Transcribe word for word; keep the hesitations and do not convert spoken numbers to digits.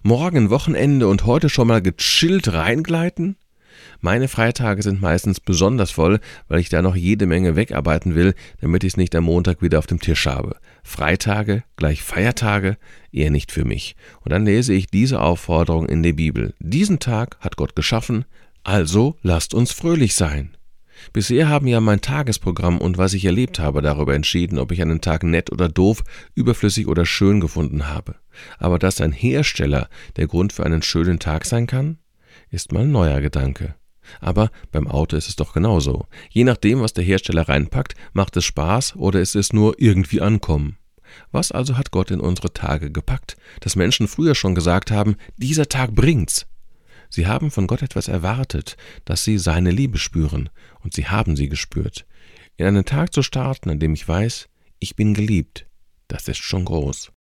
Morgen Wochenende und heute schon mal gechillt reingleiten? Meine Freitage sind meistens besonders voll, weil ich da noch jede Menge wegarbeiten will, damit ich es nicht am Montag wieder auf dem Tisch habe. Freitage gleich Feiertage? Eher nicht für mich. Und dann lese ich diese Aufforderung in der Bibel. Diesen Tag hat Gott geschaffen, also lasst uns fröhlich sein. Bisher haben ja mein Tagesprogramm und was ich erlebt habe darüber entschieden, ob ich einen Tag nett oder doof, überflüssig oder schön gefunden habe. Aber dass ein Hersteller der Grund für einen schönen Tag sein kann, ist mal ein neuer Gedanke. Aber beim Auto ist es doch genauso. Je nachdem, was der Hersteller reinpackt, macht es Spaß oder ist es nur irgendwie ankommen. Was also hat Gott in unsere Tage gepackt, dass Menschen früher schon gesagt haben, dieser Tag bringt's? Sie haben von Gott etwas erwartet, dass sie seine Liebe spüren, und sie haben sie gespürt. In einen Tag zu starten, an dem ich weiß, ich bin geliebt, das ist schon groß.